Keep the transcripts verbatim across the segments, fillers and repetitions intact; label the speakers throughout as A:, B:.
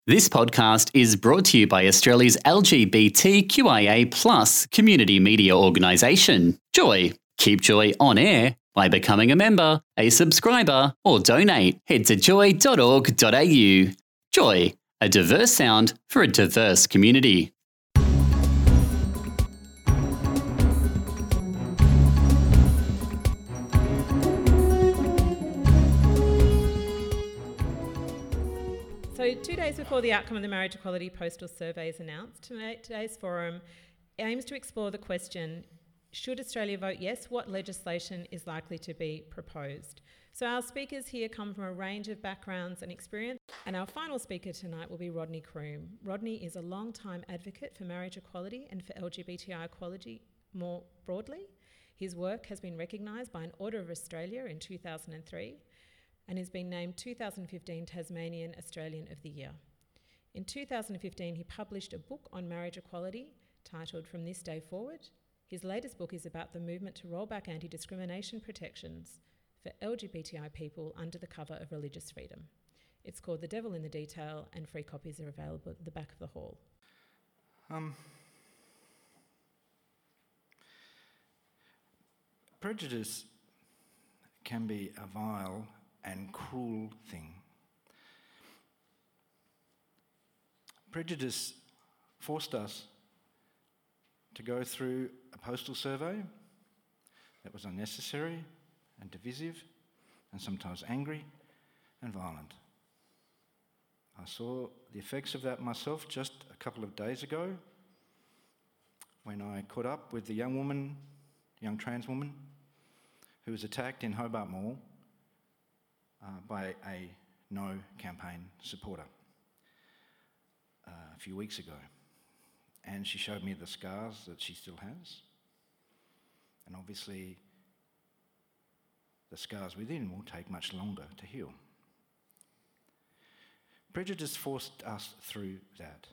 A: This podcast is brought to you by Australia's L G B T Q I A plus community media organisation, Joy. Keep Joy on air by becoming a member, a subscriber, or donate. Head to joy dot org dot a u. Joy, a diverse sound for a diverse community.
B: So two days before the outcome of the Marriage Equality Postal Survey is announced, today's forum aims to explore the question, should Australia vote yes? What legislation is likely to be proposed? So our speakers here come from a range of backgrounds and experience, and our final speaker tonight will be Rodney Croome. Rodney is a long-time advocate for marriage equality and for L G B T I equality more broadly. His work has been recognised by an Order of Australia in two thousand three, and has been named two thousand fifteen Tasmanian Australian of the Year. In two thousand fifteen, he published a book on marriage equality titled From This Day Forward. His latest book is about the movement to roll back anti-discrimination protections for L G B T I people under the cover of religious freedom. It's called The Devil in the Detail, and free copies are available at the back of the hall.
C: Um, prejudice can be a vile and cruel thing. Prejudice forced us to go through a postal survey that was unnecessary and divisive and sometimes angry and violent. I saw the effects of that myself just a couple of days ago when I caught up with the young woman, young trans woman, who was attacked in Hobart Mall Uh, by a No campaign supporter uh, a few weeks ago. And she showed me the scars that she still has. And obviously, the scars within will take much longer to heal. Prejudice forced us through that.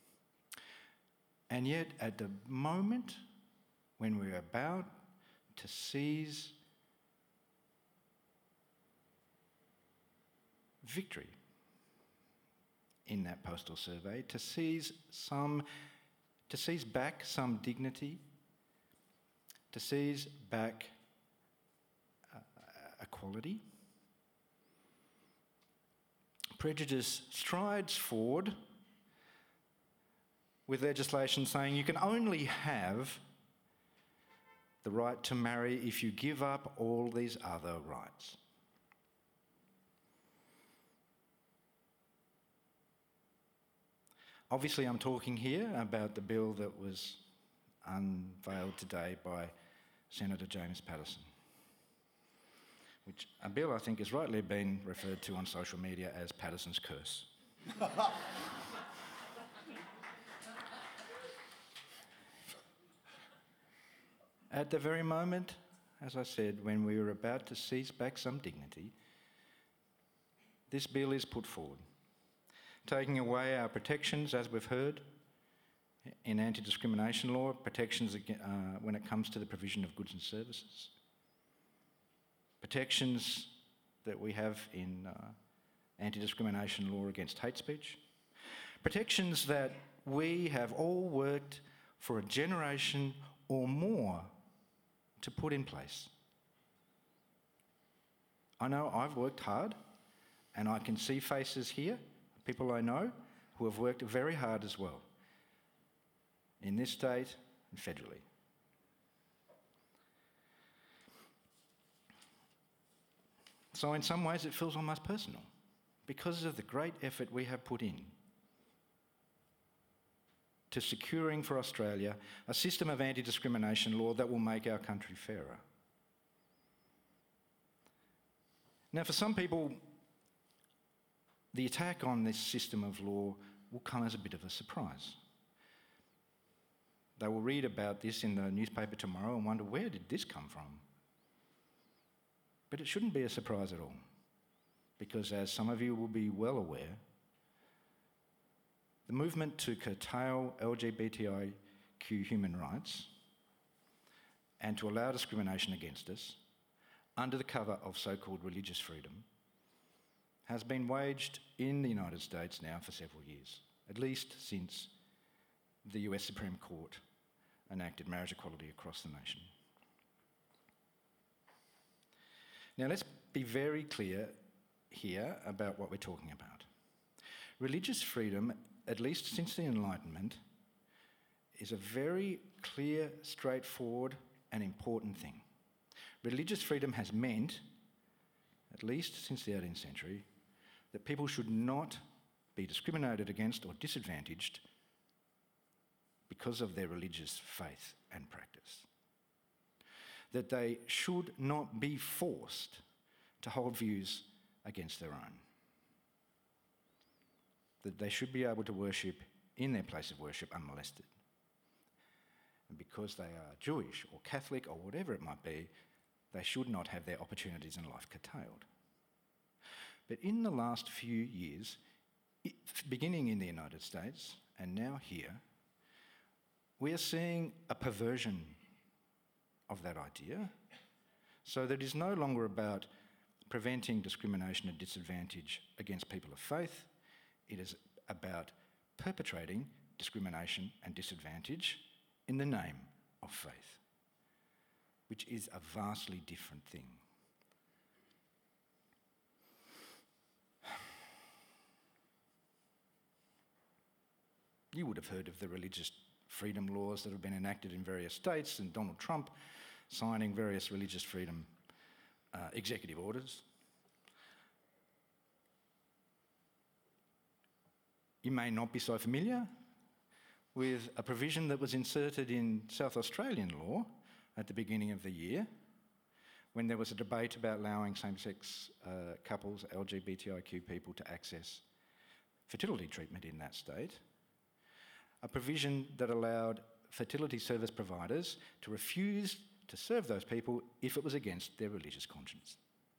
C: And yet, at the moment when we're about to seize victory in that postal survey, to seize some, to seize back some dignity, to seize back uh, equality. Prejudice strides forward with legislation saying you can only have the right to marry if you give up all these other rights. Obviously, I'm talking here about the bill that was unveiled today by Senator James Paterson, which a bill I think is rightly been referred to on social media as Paterson's curse. At the very moment, as I said, when we were about to seize back some dignity, this bill is put forward, taking away our protections, as we've heard, in anti-discrimination law, protections uh, when it comes to the provision of goods and services, protections that we have in uh, anti-discrimination law against hate speech, protections that we have all worked for a generation or more to put in place. I know I've worked hard, and I can see faces here, people I know who have worked very hard as well, in this state and federally. So in some ways it feels almost personal because of the great effort we have put in to securing for Australia a system of anti-discrimination law that will make our country fairer. Now, for some people, the attack on this system of law will come as a bit of a surprise. They will read about this in the newspaper tomorrow and wonder, where did this come from? But it shouldn't be a surprise at all, because as some of you will be well aware, the movement to curtail L G B T I Q human rights and to allow discrimination against us under the cover of so-called religious freedom has been waged in the United States now for several years, at least since the U S Supreme Court enacted marriage equality across the nation. Now let's be very clear here about what we're talking about. Religious freedom, at least since the Enlightenment, is a very clear, straightforward and important thing. Religious freedom has meant, at least since the eighteenth century, that people should not be discriminated against or disadvantaged because of their religious faith and practice. That they should not be forced to hold views against their own. That they should be able to worship in their place of worship unmolested. And because they are Jewish or Catholic or whatever it might be, they should not have their opportunities in life curtailed. But in the last few years, it, beginning in the United States and now here, we are seeing a perversion of that idea, so that it is no longer about preventing discrimination and disadvantage against people of faith. It is about perpetrating discrimination and disadvantage in the name of faith, which is a vastly different thing. You would have heard of the religious freedom laws that have been enacted in various states, and Donald Trump signing various religious freedom uh, executive orders. You may not be so familiar with a provision that was inserted in South Australian law at the beginning of the year, when there was a debate about allowing same-sex uh, couples, L G B T I Q people, to access fertility treatment in that state. A provision that allowed fertility service providers to refuse to serve those people if it was against their religious conscience.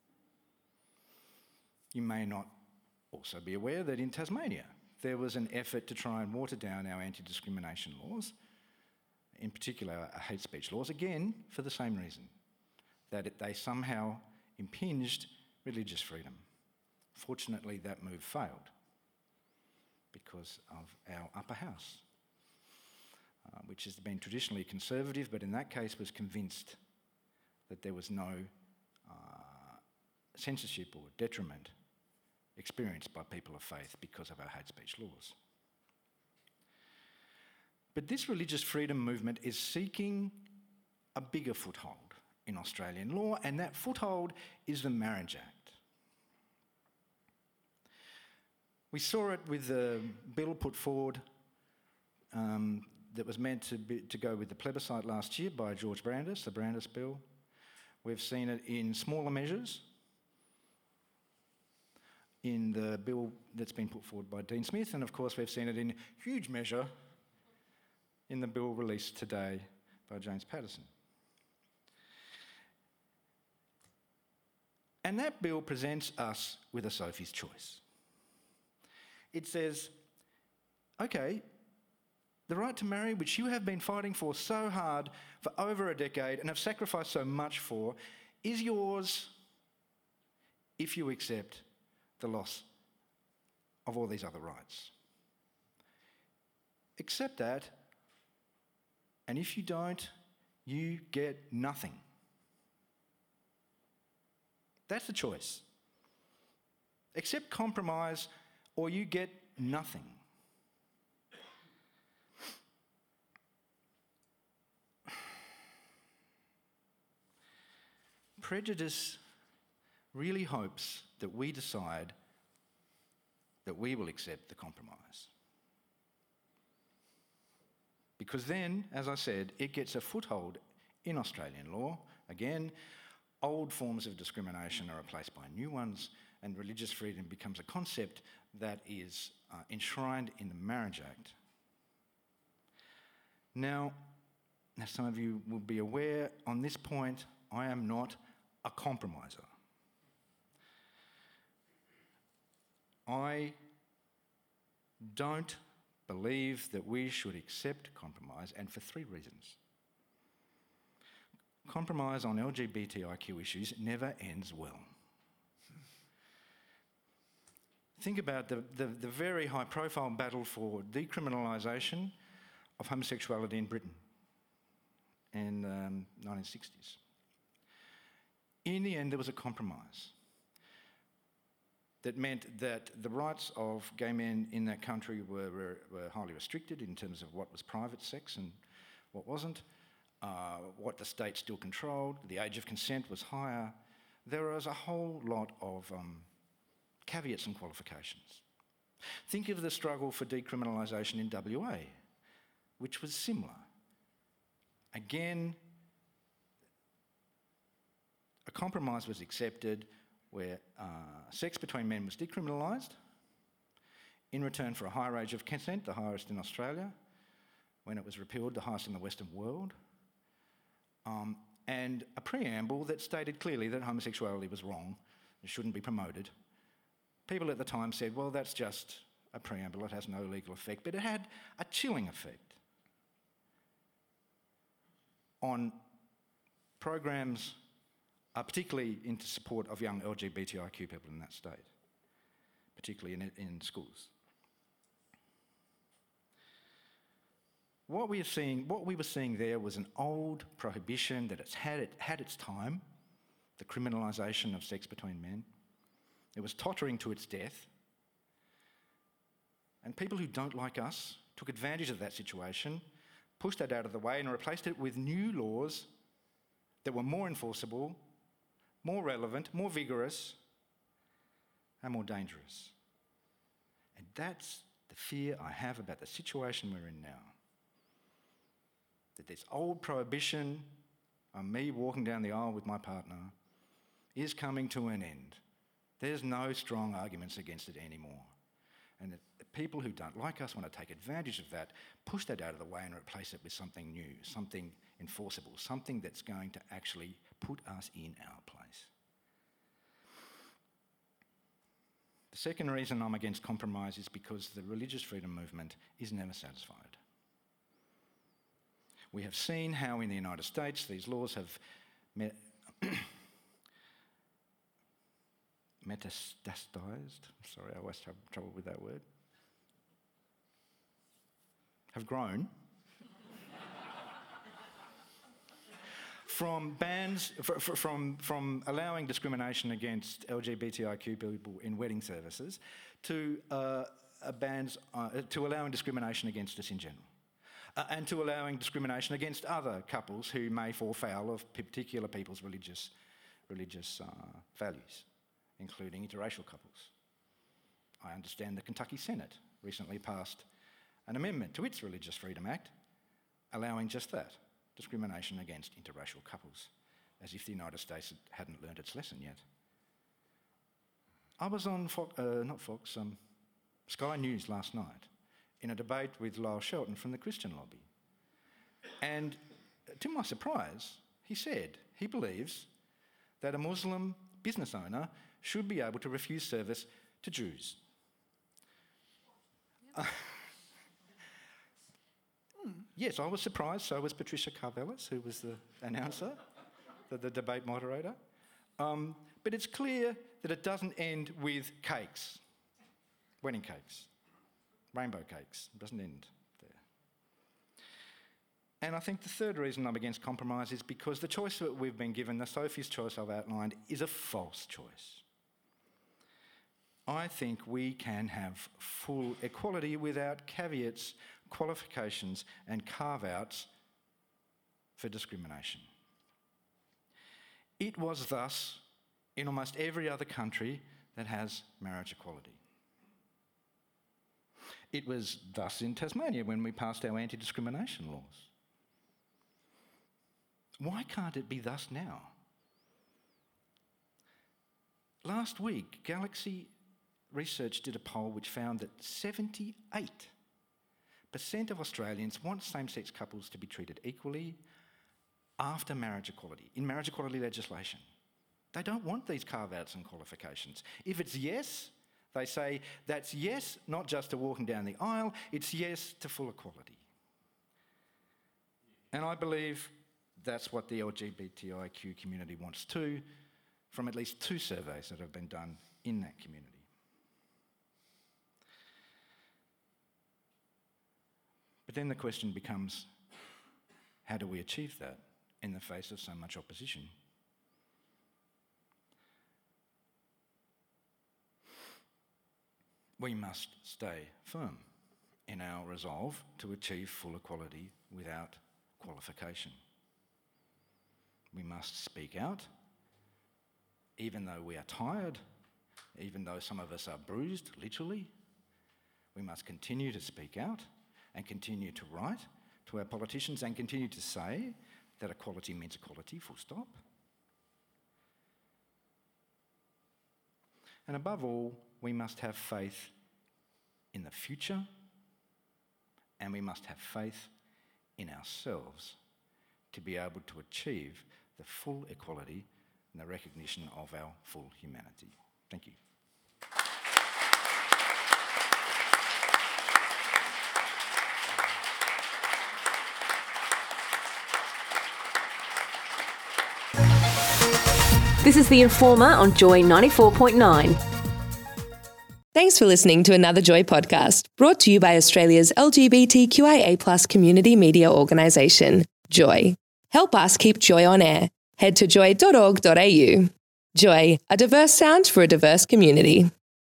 C: You may not also be aware that in Tasmania there was an effort to try and water down our anti-discrimination laws, in particular our hate speech laws, again for the same reason, that it, they somehow impinged religious freedom. Fortunately, that move failed because of our upper house, uh, which has been traditionally conservative, but in that case was convinced that there was no uh, censorship or detriment experienced by people of faith because of our hate speech laws. But this religious freedom movement is seeking a bigger foothold in Australian law, and that foothold is the Marriage Act. We saw it with the bill put forward um, that was meant to, be, to go with the plebiscite last year by George Brandis, the Brandis Bill. We've seen it in smaller measures in the bill that's been put forward by Dean Smith, and of course we've seen it in huge measure in the bill released today by James Paterson. And that bill presents us with a Sophie's choice. It says, okay, the right to marry, which you have been fighting for so hard for over a decade and have sacrificed so much for, is yours if you accept the loss of all these other rights. Accept that, and if you don't, you get nothing. That's the choice. Accept compromise, or you get nothing. Prejudice really hopes that we decide that we will accept the compromise. Because then, as I said, it gets a foothold in Australian law. Again, old forms of discrimination are replaced by new ones, and religious freedom becomes a concept that is uh, enshrined in the Marriage Act. Now, as some of you will be aware, on this point, I am not a compromiser. I don't believe that we should accept compromise, and for three reasons. Compromise on L G B T I Q issues never ends well. Think about the, the, the very high-profile battle for decriminalisation of homosexuality in Britain in the um, nineteen sixties. In the end, there was a compromise that meant that the rights of gay men in that country were, were, were highly restricted in terms of what was private sex and what wasn't, uh, what the state still controlled, the age of consent was higher. There was a whole lot of um, caveats and qualifications. Think of the struggle for decriminalisation in W A, which was similar. Again, a compromise was accepted where uh, sex between men was decriminalised in return for a higher age of consent, the highest in Australia, when it was repealed, the highest in the Western world, um, and a preamble that stated clearly that homosexuality was wrong, it shouldn't be promoted. People at the time said, well, that's just a preamble, it has no legal effect, but it had a chilling effect on programs Uh, particularly into support of young L G B T I Q people in that state, particularly in, in schools. What we are seeing, what we were seeing there was an old prohibition that it's had, it had its time, the criminalisation of sex between men. It was tottering to its death. And people who don't like us took advantage of that situation, pushed that out of the way and replaced it with new laws that were more enforceable, more relevant, more vigorous, and more dangerous. And that's the fear I have about the situation we're in now. That this old prohibition on me walking down the aisle with my partner is coming to an end. There's no strong arguments against it anymore. And the people who don't like us want to take advantage of that, push that out of the way and replace it with something new, something enforceable, something that's going to actually put us in our place. The second reason I'm against compromise is because the religious freedom movement is never satisfied. We have seen how in the United States these laws have met metastasized, sorry, I always have trouble with that word, have grown from bans, from, from allowing discrimination against L G B T I Q people in wedding services to uh, bans, uh, to allowing discrimination against us in general. Uh, and to allowing discrimination against other couples who may fall foul of particular people's religious, religious uh, values, including interracial couples. I understand the Kentucky Senate recently passed an amendment to its Religious Freedom Act allowing just that, discrimination against interracial couples, as if the United States hadn't learned its lesson yet. I was on Fox, uh, not Fox, um, Sky News last night in a debate with Lyle Shelton from the Christian Lobby. And to my surprise, he said he believes that a Muslim business owner should be able to refuse service to Jews. Uh, yes, I was surprised, so was Patricia Karvelas, who was the announcer, the, the debate moderator. Um, but it's clear that it doesn't end with cakes, wedding cakes, rainbow cakes. It doesn't end there. And I think the third reason I'm against compromise is because the choice that we've been given, the Sophie's choice I've outlined, is a false choice. I think we can have full equality without caveats, qualifications, and carve-outs for discrimination. It was thus in almost every other country that has marriage equality. It was thus in Tasmania when we passed our anti-discrimination laws. Why can't it be thus now? Last week, Galaxy Research did a poll which found that seventy-eight percent of Australians want same-sex couples to be treated equally after marriage equality, in marriage equality legislation. They don't want these carve-outs and qualifications. If it's yes, they say that's yes, not just to walking down the aisle, it's yes to full equality. And I believe that's what the L G B T I Q community wants too, from at least two surveys that have been done in that community. But then the question becomes, how do we achieve that in the face of so much opposition? We must stay firm in our resolve to achieve full equality without qualification. We must speak out, even though we are tired, even though some of us are bruised, literally. We must continue to speak out and continue to write to our politicians and continue to say that equality means equality, full stop. And above all, we must have faith in the future, and we must have faith in ourselves to be able to achieve the full equality and the recognition of our full humanity. Thank you.
D: This is The Informer on Joy ninety-four point nine.
E: Thanks for listening to another Joy podcast, brought to you by Australia's L G B T Q I A plus community media organisation, Joy. Help us keep Joy on air. Head to joy dot org dot a u. Joy, a diverse sound for a diverse community.